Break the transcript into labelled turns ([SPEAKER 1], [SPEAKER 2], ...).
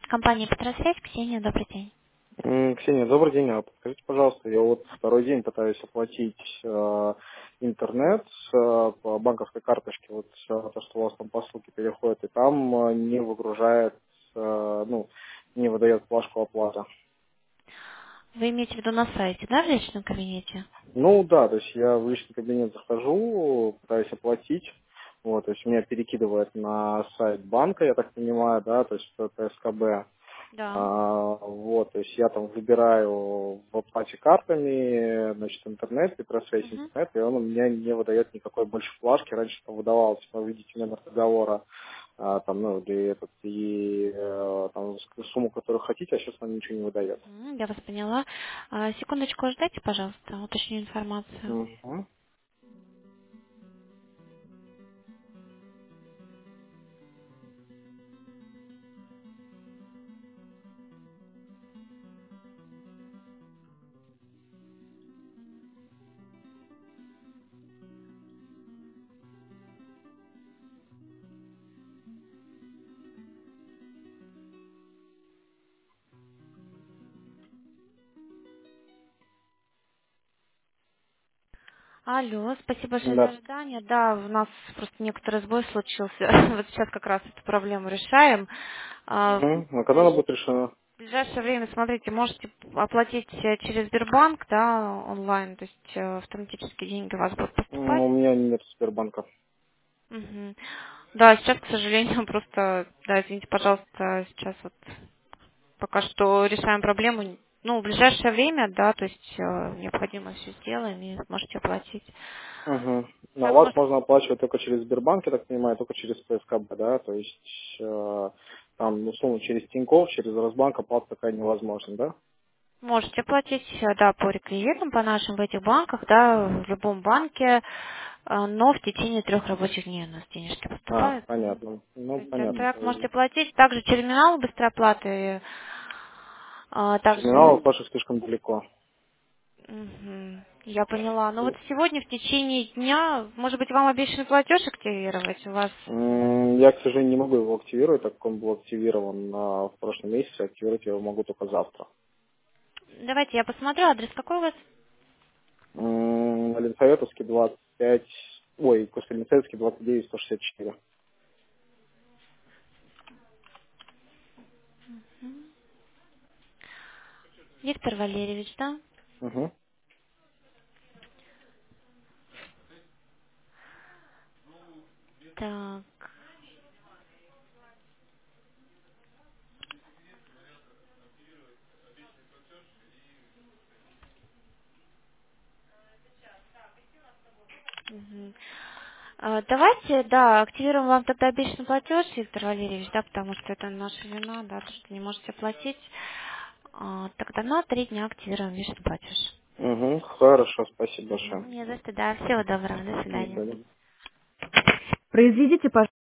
[SPEAKER 1] Компания «Петросвязь», Ксения, добрый день.
[SPEAKER 2] Ксения, добрый день. А подскажите, пожалуйста, я вот второй день пытаюсь оплатить интернет по банковской карточке, вот то, что у вас там по ссылке переходит, и там не выгружает, ну, не выдает плашку оплаты.
[SPEAKER 1] Вы имеете в виду на сайте, да, в личном кабинете?
[SPEAKER 2] Ну да, то есть я в личный кабинет захожу, пытаюсь оплатить, вот, то есть меня перекидывает на сайт банка, я так понимаю, да, то есть это СКБ.
[SPEAKER 1] Да.
[SPEAKER 2] Вот, то есть я там выбираю в оплате картами, значит, интернет, Петросвязь
[SPEAKER 1] Мгм.
[SPEAKER 2] интернет, и он у меня не выдает никакой больше плашки. Раньше там выдавалось, типа, введите номер договора, там, ну, или этот, и там сумму, которую хотите, а сейчас он ничего не выдает.
[SPEAKER 1] Я вас поняла. Секундочку, ждайте, пожалуйста, уточню информацию.
[SPEAKER 2] Мгм.
[SPEAKER 1] Алло, спасибо большое за
[SPEAKER 2] Да.
[SPEAKER 1] ожидание. Да, у нас просто некоторый сбой случился. Вот сейчас как раз эту проблему решаем.
[SPEAKER 2] Мгм. А
[SPEAKER 1] В
[SPEAKER 2] когда она будет решена?
[SPEAKER 1] ближайшее время, смотрите, можете оплатить через Сбербанк, да, онлайн, то есть автоматически деньги у вас будут поступать.
[SPEAKER 2] У меня нет Сбербанка.
[SPEAKER 1] Мгм. Да, сейчас, к сожалению, просто, да, извините, пожалуйста, сейчас вот пока что решаем проблему. Ну, в ближайшее время, да, то есть необходимо все сделаем и сможете оплатить.
[SPEAKER 2] Мгм. А у
[SPEAKER 1] Так,
[SPEAKER 2] вас
[SPEAKER 1] может,
[SPEAKER 2] можно оплачивать только через Сбербанк, я так понимаю, только через ПСКБ, да? То есть там, условно, через Тинькофф, через Росбанк оплата такая невозможна, да?
[SPEAKER 1] можете оплатить, да, по реквизитам, по нашим в этих банках, да, в любом банке, но в течение 3 рабочих дней у нас денежки поступают.
[SPEAKER 2] Понятно.
[SPEAKER 1] То
[SPEAKER 2] Ну,
[SPEAKER 1] есть
[SPEAKER 2] понятно.
[SPEAKER 1] так можете платить. Также терминал быстрой оплаты, также.
[SPEAKER 2] Терминалов ваших слишком далеко.
[SPEAKER 1] Мгм. Я поняла. Ну вот сегодня в течение дня, может быть, вам обещан платеж активировать у вас?
[SPEAKER 2] Я, к сожалению, не могу его активировать, так как он был активирован в прошлом месяце. Активировать я его могу только завтра.
[SPEAKER 1] Давайте я посмотрю, адрес какой у вас?
[SPEAKER 2] Ленсоветовский 25, ой, после Ленсоветовский 29, 164.
[SPEAKER 1] Виктор Валерьевич, да?
[SPEAKER 2] Угу.
[SPEAKER 1] Так. Мгм. Давайте, да, активируем вам тогда обещанный платеж, Виктор Валерьевич, да, потому что это наша вина, да, то, что не можете оплатить. Тогда на 3 дня активируем обещанный платеж.
[SPEAKER 2] Угу. Хорошо, спасибо большое.
[SPEAKER 1] Не за что, да. Всего доброго, до
[SPEAKER 2] До
[SPEAKER 1] свидания.
[SPEAKER 2] свидания.
[SPEAKER 1] Произведите, пожалуйста.